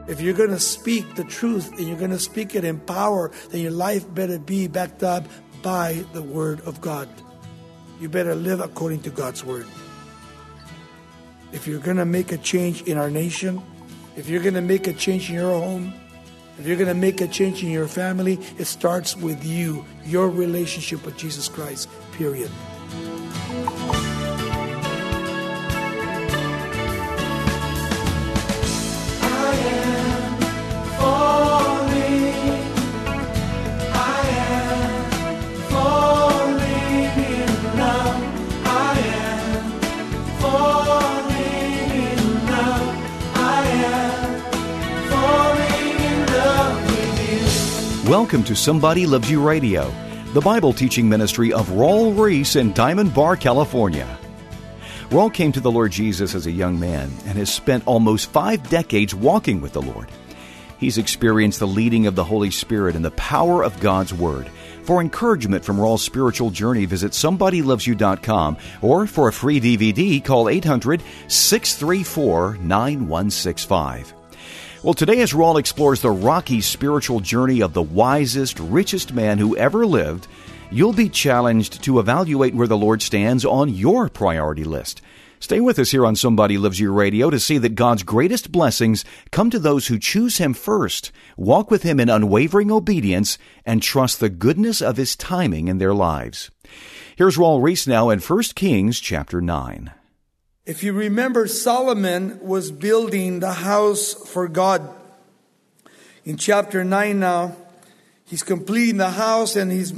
If you're going to speak the truth and you're going to speak it in power, then your life better be backed up by the Word of God. You better live according to God's Word. If you're going to make a change in our nation, if you're going to make a change in your home, if you're going to make a change in your family, it starts with you, your relationship with Jesus Christ, period. Welcome to Somebody Loves You Radio, the Bible teaching ministry of Raul Ries in Diamond Bar, California. Raul came to the Lord Jesus as a young man and has spent almost 5 decades walking with the Lord. He's experienced the leading of the Holy Spirit and the power of God's Word. For encouragement from Raul's spiritual journey, visit SomebodyLovesYou.com, or for a free DVD, call 800-634-9165. Well, today as Raul explores the rocky spiritual journey of the wisest, richest man who ever lived, you'll be challenged to evaluate where the Lord stands on your priority list. Stay with us here on Somebody Loves You Radio to see that God's greatest blessings come to those who choose Him first, walk with Him in unwavering obedience, and trust the goodness of His timing in their lives. Here's Raul Ries now in 1 Kings chapter 9. If you remember, Solomon was building the house for God. In chapter 9 now, he's completing the house, and he's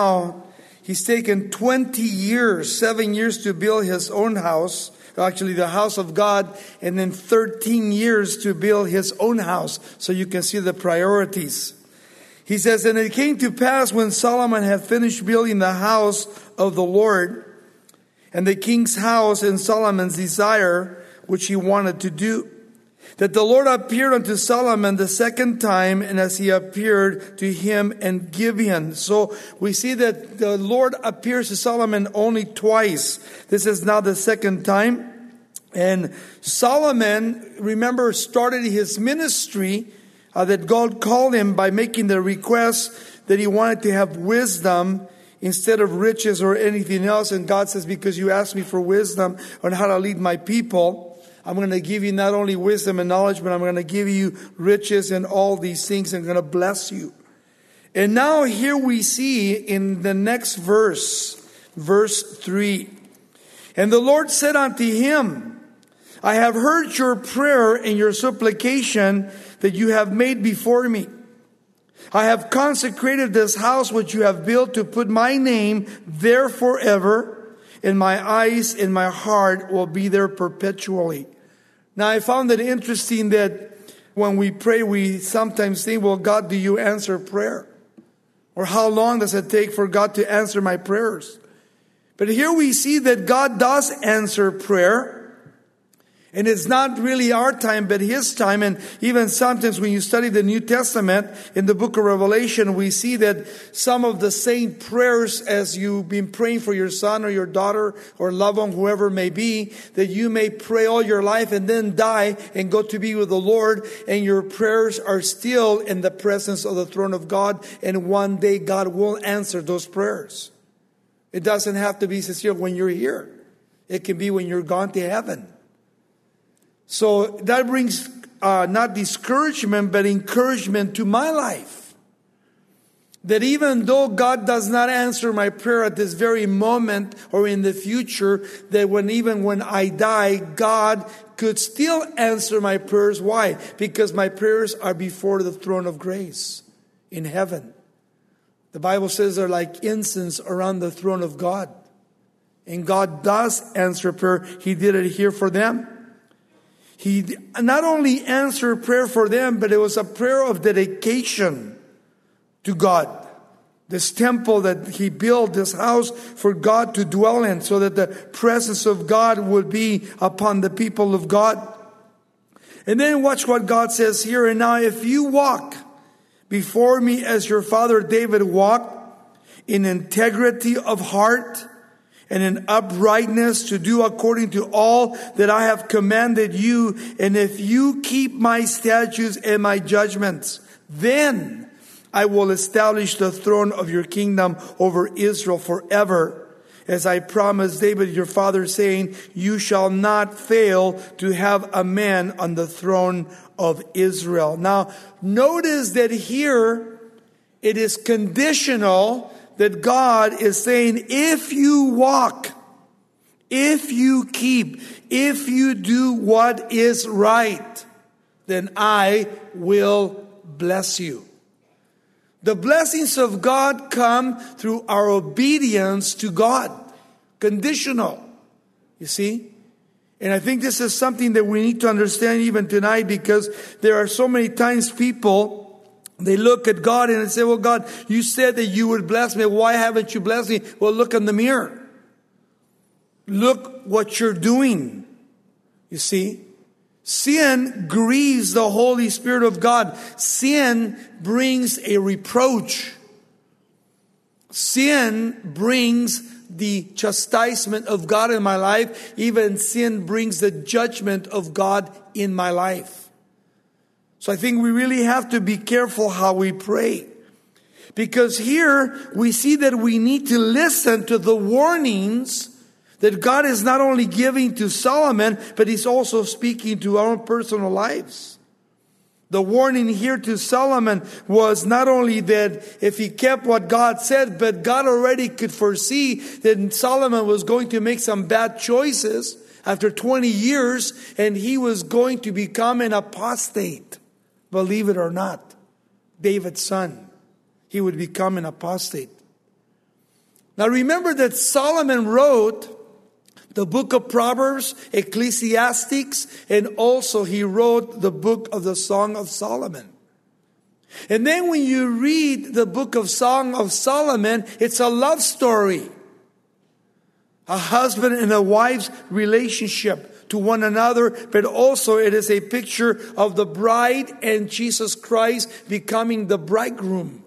taken 20 years, 7 years to build his own house, actually the house of God, and then 13 years to build his own house. So you can see the priorities. He says, and it came to pass when Solomon had finished building the house of the Lord, and the king's house in Solomon's desire, which he wanted to do, that the Lord appeared unto Solomon the second time, and as he appeared to him in Gibeon. So we see that the Lord appears to Solomon only twice. This is now the second time. And Solomon, remember, started his ministry that God called him by making the request that he wanted to have wisdom instead of riches or anything else. And God says, because you asked me for wisdom on how to lead my people, I'm going to give you not only wisdom and knowledge, but I'm going to give you riches and all these things. I'm going to bless you. And now here we see in the next verse, verse 3. And the Lord said unto him, I have heard your prayer and your supplication that you have made before me. I have consecrated this house which you have built to put my name there forever, and my eyes and my heart will be there perpetually. Now I found it interesting that when we pray, we sometimes think, well, God, do you answer prayer? Or how long does it take for God to answer my prayers? But here we see that God does answer prayer. And it's not really our time, but His time. And even sometimes when you study the New Testament, in the book of Revelation, we see that some of the same prayers as you've been praying for your son or your daughter or loved one, whoever it may be, that you may pray all your life and then die and go to be with the Lord. And your prayers are still in the presence of the throne of God. And one day God will answer those prayers. It doesn't have to be sincere when you're here. It can be when you're gone to heaven. So that brings not discouragement, but encouragement to my life. That even though God does not answer my prayer at this very moment or in the future, that even when I die, God could still answer my prayers. Why? Because my prayers are before the throne of grace in heaven. The Bible says they're like incense around the throne of God. And God does answer prayer. He did it here for them. He not only answered prayer for them, but it was a prayer of dedication to God. This temple that He built, this house for God to dwell in, so that the presence of God would be upon the people of God. And then watch what God says here. And now if you walk before me as your father David walked, in integrity of heart and in uprightness, to do according to all that I have commanded you. And if you keep my statutes and my judgments, then I will establish the throne of your kingdom over Israel forever, as I promised David your father, saying, you shall not fail to have a man on the throne of Israel. Now, notice that here it is conditional, that God is saying, if you walk, if you keep, if you do what is right, then I will bless you. The blessings of God come through our obedience to God. Conditional. You see? And I think this is something that we need to understand even tonight, because there are so many times people, they look at God and they say, well, God, you said that you would bless me. Why haven't you blessed me? Well, look in the mirror. Look what you're doing. You see? Sin grieves the Holy Spirit of God. Sin brings a reproach. Sin brings the chastisement of God in my life. Even sin brings the judgment of God in my life. So I think we really have to be careful how we pray. Because here we see that we need to listen to the warnings that God is not only giving to Solomon, but He's also speaking to our own personal lives. The warning here to Solomon was not only that if he kept what God said, but God already could foresee that Solomon was going to make some bad choices after 20 years, and he was going to become an apostate. Believe it or not, David's son, he would become an apostate. Now remember that Solomon wrote the book of Proverbs, Ecclesiastes, and also he wrote the book of the Song of Solomon. And then when you read the book of Song of Solomon, it's a love story. A husband and a wife's relationship to one another, but also it is a picture of the bride and Jesus Christ becoming the bridegroom.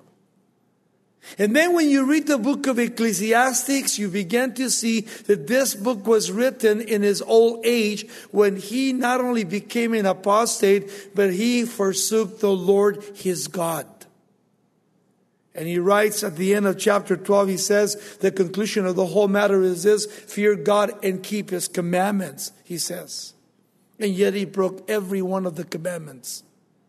And then when you read the book of Ecclesiastes, you begin to see that this book was written in his old age, when he not only became an apostate, but he forsook the Lord his God. And he writes at the end of chapter 12, he says, the conclusion of the whole matter is this: fear God and keep His commandments, he says. And yet he broke every one of the commandments.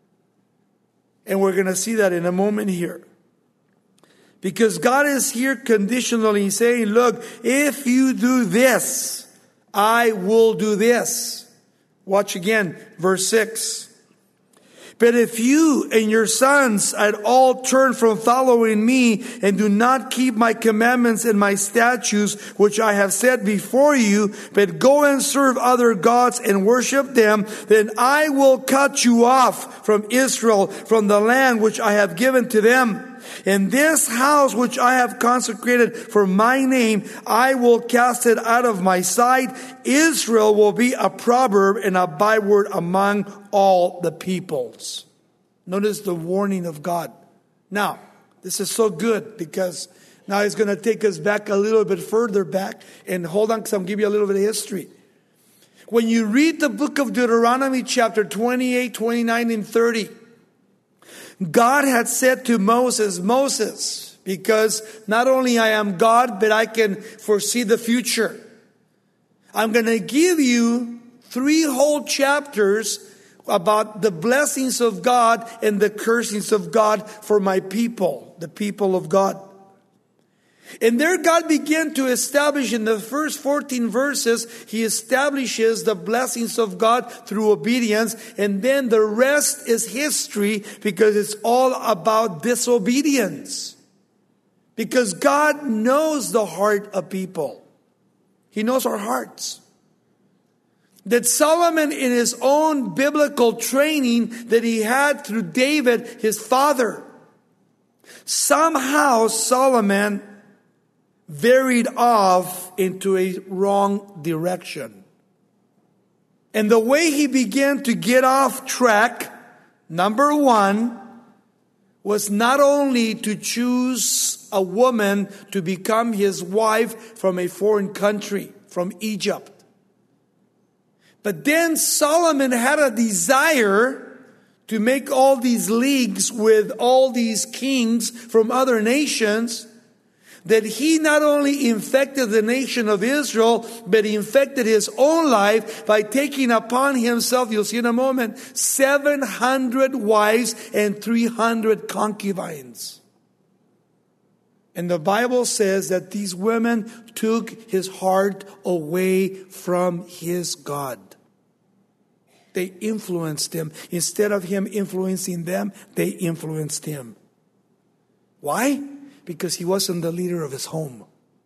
And we're going to see that in a moment here. Because God is here conditionally saying, look, if you do this, I will do this. Watch again, verse 6. But if you and your sons at all turn from following me and do not keep my commandments and my statutes, which I have set before you, but go and serve other gods and worship them, then I will cut you off from Israel, from the land which I have given to them. In this house which I have consecrated for my name, I will cast it out of my sight. Israel will be a proverb and a byword among all the peoples. Notice the warning of God. Now, this is so good, because now He's going to take us back a little bit further back. And hold on, because I'm going to give you a little bit of history. When you read the book of Deuteronomy chapter 28, 29, and 30, God had said to Moses, because not only I am God, but I can foresee the future. I'm going to give you 3 whole chapters about the blessings of God and the cursings of God for my people, the people of God. And there God began to establish in the first 14 verses, He establishes the blessings of God through obedience. And then the rest is history, because it's all about disobedience. Because God knows the heart of people. He knows our hearts. That Solomon, in his own biblical training that he had through David, his father, somehow Solomon varied off into a wrong direction. And the way he began to get off track, number one, was not only to choose a woman to become his wife from a foreign country, from Egypt. But then Solomon had a desire to make all these leagues with all these kings from other nations, that he not only infected the nation of Israel, but he infected his own life by taking upon himself, you'll see in a moment, 700 wives and 300 concubines. And the Bible says that these women took his heart away from his God. They influenced him. Instead of him influencing them, they influenced him. Why? Because he wasn't the leader of his home.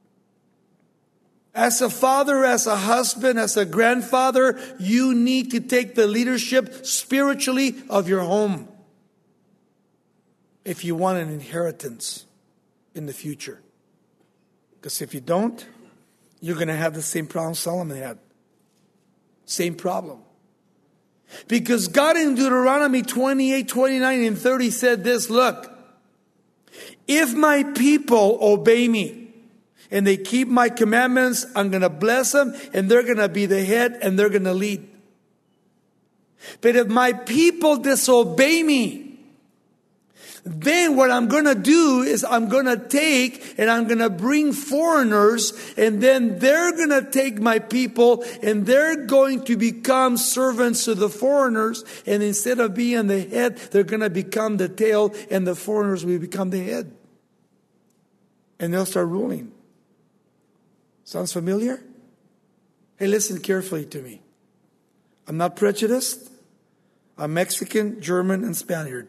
As a father, as a husband, as a grandfather, you need to take the leadership spiritually of your home if you want an inheritance in the future. Because if you don't, you're going to have the same problem Solomon had. Same problem. Because God in Deuteronomy 28, 29, and 30 said this, look, if my people obey me and they keep my commandments, I'm going to bless them and they're going to be the head and they're going to lead. But if my people disobey me, then what I'm going to do is I'm going to take and I'm going to bring foreigners, and then they're going to take my people and they're going to become servants to the foreigners. And instead of being the head, they're going to become the tail, and the foreigners will become the head. And they'll start ruling. Sounds familiar? Hey, listen carefully to me. I'm not prejudiced. I'm Mexican, German, and Spaniard.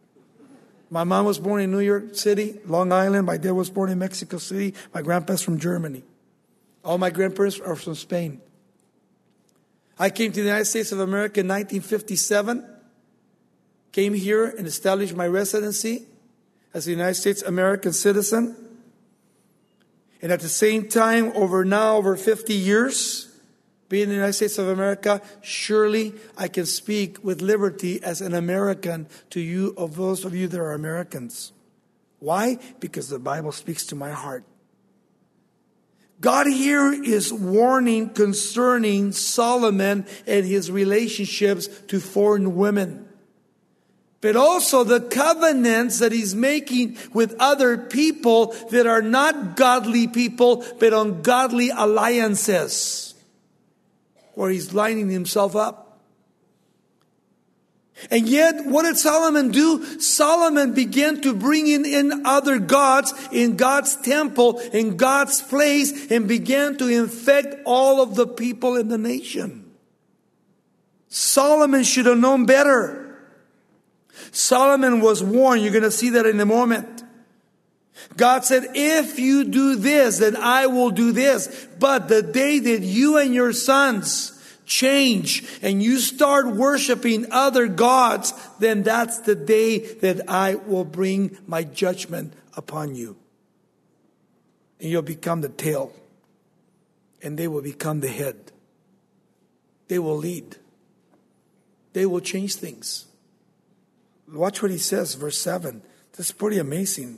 My mom was born in New York City, Long Island. My dad was born in Mexico City. My grandpa's from Germany. All my grandparents are from Spain. I came to the United States of America in 1957. Came here and established my residency as a United States American citizen. And at the same time, over 50 years, being in the United States of America, surely I can speak with liberty as an American to you, of those of you that are Americans. Why? Because the Bible speaks to my heart. God here is warning concerning Solomon and his relationships to foreign women. But also the covenants that he's making with other people that are not godly people, but ungodly alliances, where he's lining himself up. And yet, what did Solomon do? Solomon began to bring in other gods in God's temple, in God's place, and began to infect all of the people in the nation. Solomon should have known better. Solomon was warned. You're going to see that in a moment. God said, if you do this, then I will do this. But the day that you and your sons change and you start worshiping other gods, then that's the day that I will bring my judgment upon you. And you'll become the tail. And they will become the head. They will lead. They will change things. Watch what he says, verse 7. This is pretty amazing.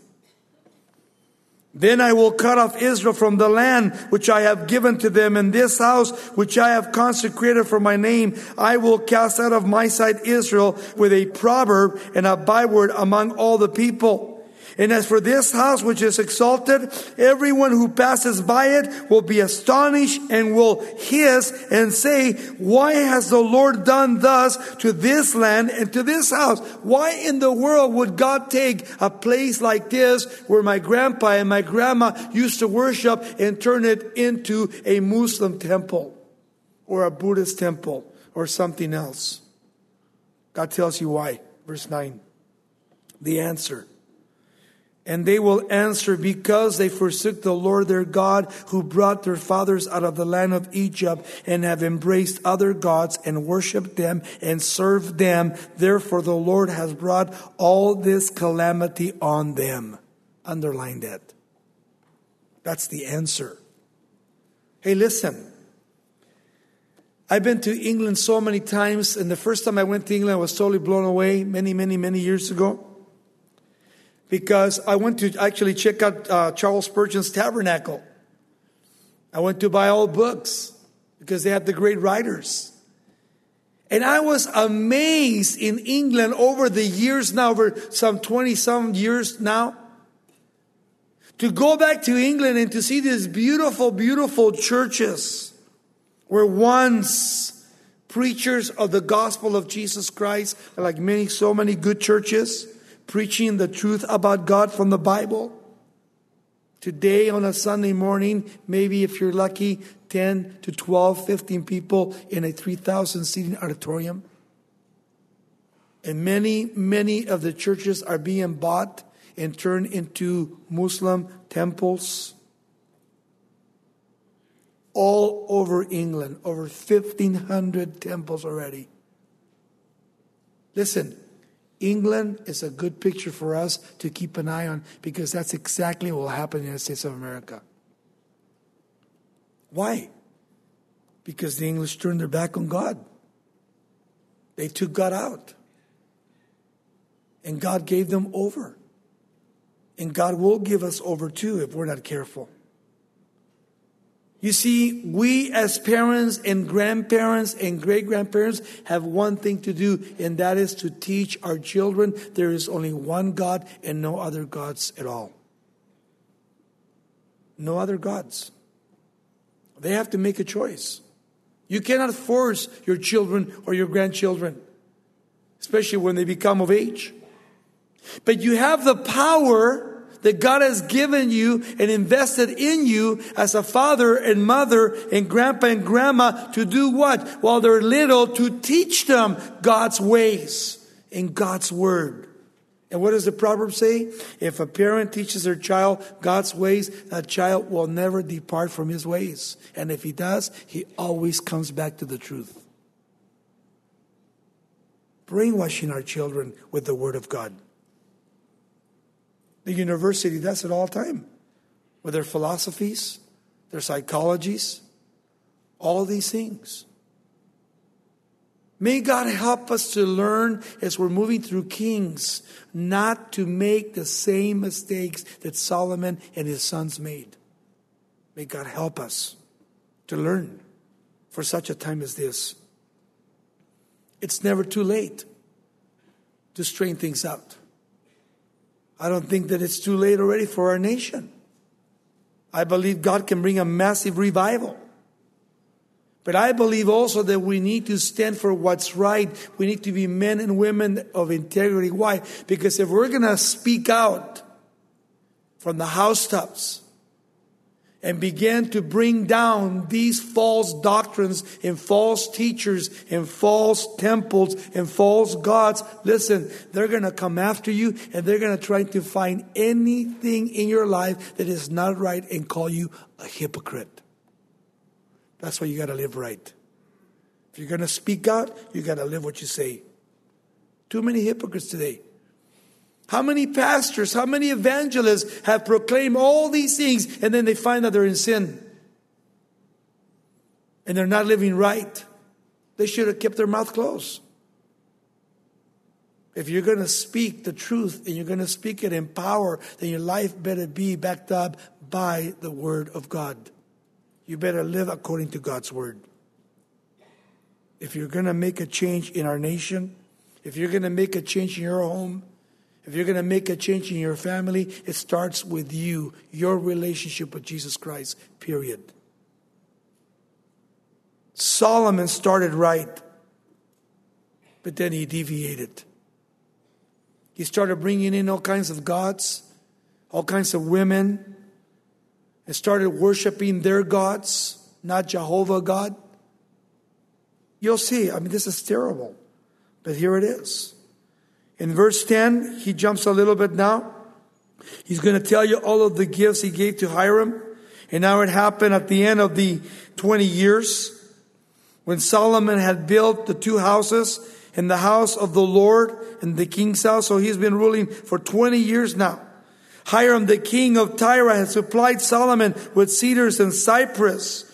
Then I will cut off Israel from the land which I have given to them, and this house which I have consecrated for my name. I will cast out of my sight Israel with a proverb and a byword among all the people. And as for this house which is exalted, everyone who passes by it will be astonished and will hiss and say, why has the Lord done thus to this land and to this house? Why in the world would God take a place like this where my grandpa and my grandma used to worship and turn it into a Muslim temple or a Buddhist temple or something else? God tells you why. Verse 9. The answer. And they will answer, because they forsook the Lord their God, who brought their fathers out of the land of Egypt, and have embraced other gods and worshipped them and served them. Therefore the Lord has brought all this calamity on them. Underline that. That's the answer. Hey, listen. I've been to England so many times, and the first time I went to England, I was totally blown away many years ago. because I went to actually check out Charles Spurgeon's Tabernacle. I went to buy all books because they have the great writers. And I was amazed in England over the years now, over some 20-some years now, to go back to England and to see these beautiful, beautiful churches where once preachers of the gospel of Jesus Christ, like so many good churches, preaching the truth about God from the Bible. Today on a Sunday morning, maybe if you're lucky, 10 to 12, 15 people in a 3,000 seating auditorium. And many of the churches are being bought and turned into Muslim temples. All over England, over 1,500 temples already. Listen, England is a good picture for us to keep an eye on, because that's exactly what will happen in the United States of America. Why? Because the English turned their back on God. They took God out. And God gave them over. And God will give us over too if we're not careful. You see, we as parents and grandparents and great-grandparents have one thing to do, and that is to teach our children there is only one God and no other gods at all. No other gods. They have to make a choice. You cannot force your children or your grandchildren, especially when they become of age. But you have the power that God has given you and invested in you as a father and mother and grandpa and grandma to do what? While they're little, to teach them God's ways and God's word. And what does the proverb say? If a parent teaches their child God's ways, that child will never depart from his ways. And if he does, he always comes back to the truth. Brainwashing our children with the word of God. The university does it all the time. With their philosophies, their psychologies, all these things. May God help us to learn as we're moving through Kings not to make the same mistakes that Solomon and his sons made. May God help us to learn for such a time as this. It's never too late to straighten things out. I don't think that it's too late already for our nation. I believe God can bring a massive revival. But I believe also that we need to stand for what's right. We need to be men and women of integrity. Why? Because if we're going to speak out from the housetops and begin to bring down these false doctrines and false teachers and false temples and false gods, listen, they're going to come after you and they're going to try to find anything in your life that is not right and call you a hypocrite. That's why you got to live right. If you're going to speak out, you got to live what you say. Too many hypocrites today. How many pastors, how many evangelists have proclaimed all these things and then they find that they're in sin and they're not living right? They should have kept their mouth closed. If you're going to speak the truth and you're going to speak it in power, then your life better be backed up by the word of God. You better live according to God's word. If you're going to make a change in our nation, if you're going to make a change in your home, if you're going to make a change in your family, it starts with you, your relationship with Jesus Christ, period. Solomon started right, but then he deviated. He started bringing in all kinds of gods, all kinds of women, and started worshiping their gods, not Jehovah God. You'll see, this is terrible, but here it is. In verse 10, he jumps a little bit now. He's going to tell you all of the gifts he gave to Hiram. And now it happened at the end of the 20 years when Solomon had built the 2 houses and the house of the Lord and the king's house. So he's been ruling for 20 years now. Hiram, the king of Tyre, had supplied Solomon with cedars and cypress.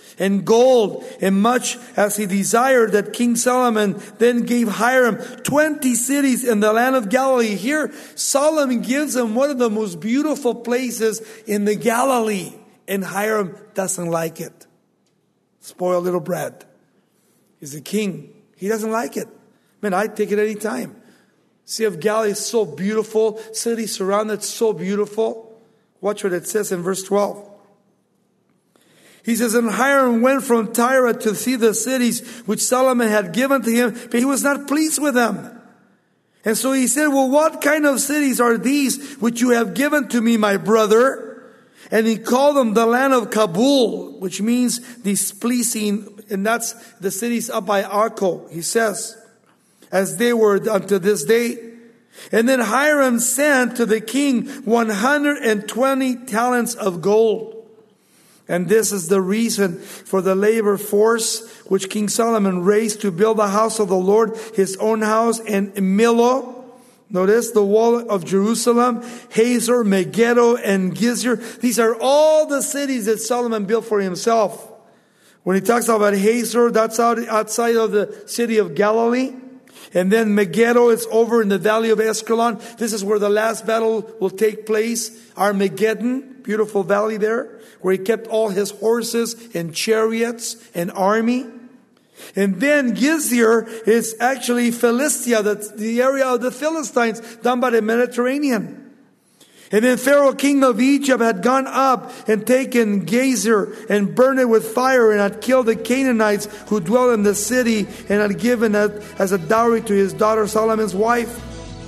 and gold, and much as he desired, that King Solomon then gave Hiram 20 cities in the land of Galilee. Here, Solomon gives him one of the most beautiful places in the Galilee, and Hiram doesn't like it. Spoiled little brat. He's a king. He doesn't like it. Man, I'd take it any time. Sea of Galilee is so beautiful. City surrounded, so beautiful. Watch what it says in verse 12. He says, and Hiram went from Tyre to see the cities which Solomon had given to him, but he was not pleased with them. And so he said, well, what kind of cities are these which you have given to me, my brother? And he called them the land of Kabul, which means displeasing, and that's the cities up by Arco, he says, as they were unto this day. And then Hiram sent to the king 120 talents of gold. And this is the reason for the labor force which King Solomon raised to build the house of the Lord, his own house, and Millo. Notice the wall of Jerusalem, Hazor, Megiddo, and Gezer. These are all the cities that Solomon built for himself. When he talks about Hazor, that's outside of the city of Galilee. And then Megiddo is over in the valley of Escalon. This is where the last battle will take place. Armageddon, beautiful valley there, where he kept all his horses and chariots and army. And then Gezer is actually Philistia, that's the area of the Philistines down by the Mediterranean. And then Pharaoh, king of Egypt, had gone up and taken Gezer and burned it with fire, and had killed the Canaanites who dwelt in the city, and had given it as a dowry to his daughter Solomon's wife.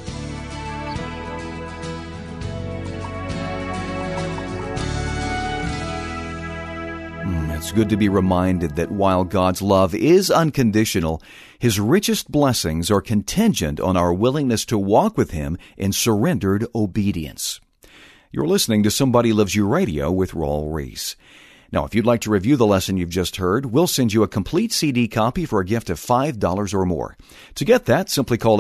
It's good to be reminded that while God's love is unconditional, His richest blessings are contingent on our willingness to walk with Him in surrendered obedience. You're listening to Somebody Loves You Radio with Raul Ries. Now, if you'd like to review the lesson you've just heard, we'll send you a complete CD copy for a gift of $5 or more. To get that, simply call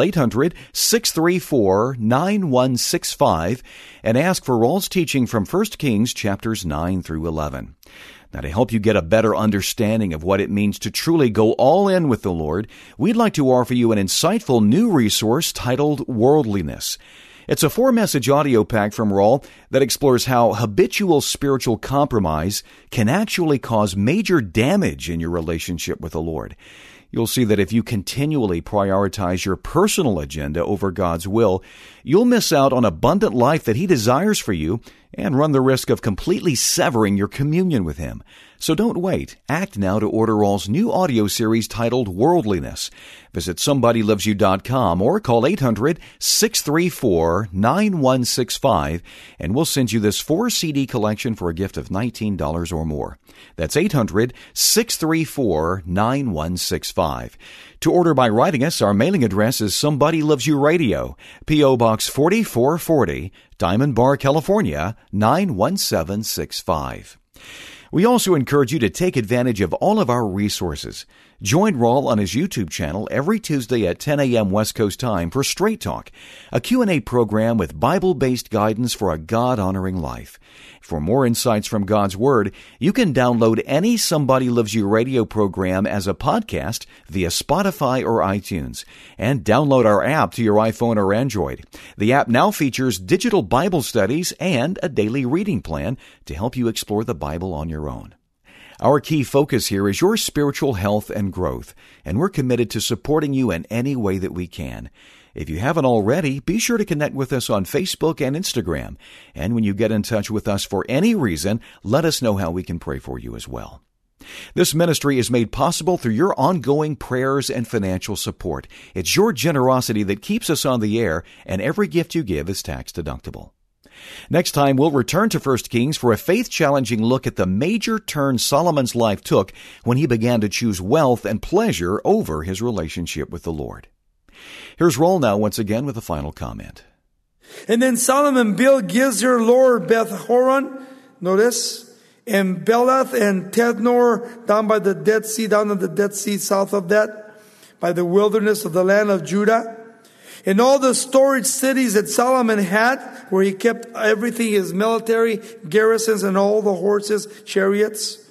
800-634-9165 and ask for Raul's teaching from 1 Kings chapters 9 through 11. Now, to help you get a better understanding of what it means to truly go all in with the Lord, we'd like to offer you an insightful new resource titled Worldliness. It's a 4-message audio pack from Raul that explores how habitual spiritual compromise can actually cause major damage in your relationship with the Lord. You'll see that if you continually prioritize your personal agenda over God's will, you'll miss out on abundant life that He desires for you and run the risk of completely severing your communion with Him. So don't wait. Act now to order Raul's new audio series titled Worldliness. Visit SomebodyLovesYou.com or call 800-634-9165 and we'll send you this 4-CD collection for a gift of $19 or more. That's 800-634-9165. To order by writing us, our mailing address is Somebody Loves You Radio, P.O. Box 4440, Diamond Bar, California, 91765. We also encourage you to take advantage of all of our resources. Join Raul on his YouTube channel every Tuesday at 10 a.m. West Coast time for Straight Talk, a Q&A program with Bible-based guidance for a God-honoring life. For more insights from God's Word, you can download any Somebody Loves You radio program as a podcast via Spotify or iTunes, and download our app to your iPhone or Android. The app now features digital Bible studies and a daily reading plan to help you explore the Bible on your own. Our key focus here is your spiritual health and growth, and we're committed to supporting you in any way that we can. If you haven't already, be sure to connect with us on Facebook and Instagram. And when you get in touch with us for any reason, let us know how we can pray for you as well. This ministry is made possible through your ongoing prayers and financial support. It's your generosity that keeps us on the air, and every gift you give is tax deductible. Next time, we'll return to 1 Kings for a faith-challenging look at the major turn Solomon's life took when he began to choose wealth and pleasure over his relationship with the Lord. Here's Raul now once again with a final comment. And then Solomon built Gezer, Lor, Beth-horon, notice, and Belath and Tednor down by the Dead Sea, down in the Dead Sea south of that, by the wilderness of the land of Judah. And all the storage cities that Solomon had, where he kept everything, his military garrisons and all the horses, chariots.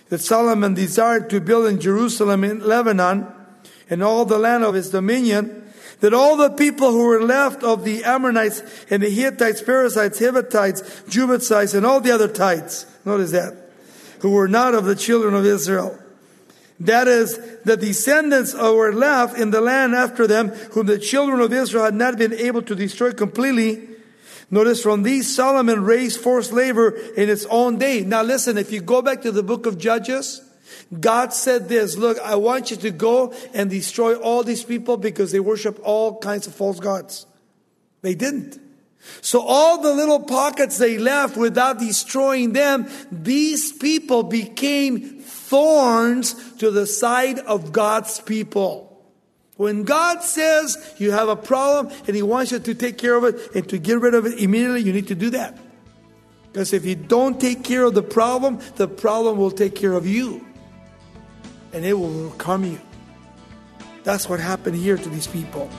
that Solomon desired to build in Jerusalem, in Lebanon, and all the land of his dominion, that all the people who were left of the Ammonites and the Hittites, Perizzites, Hivitites, Jebusites, and all the other tites, notice that, who were not of the children of Israel. That is, the descendants who were left in the land after them, whom the children of Israel had not been able to destroy completely. Notice, from these Solomon raised forced labor in its own day. Now listen, if you go back to the book of Judges, God said this, look, I want you to go and destroy all these people because they worship all kinds of false gods. They didn't. So all the little pockets they left without destroying them, these people became thorns to the side of God's people. When God says you have a problem and He wants you to take care of it and to get rid of it immediately, you need to do that. Because if you don't take care of the problem will take care of you. And it will overcome you. That's what happened here to these people.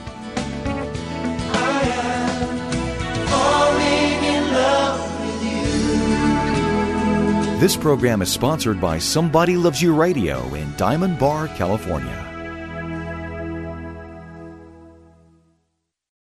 I am falling in love with you. This program is sponsored by Somebody Loves You Radio in Diamond Bar, California.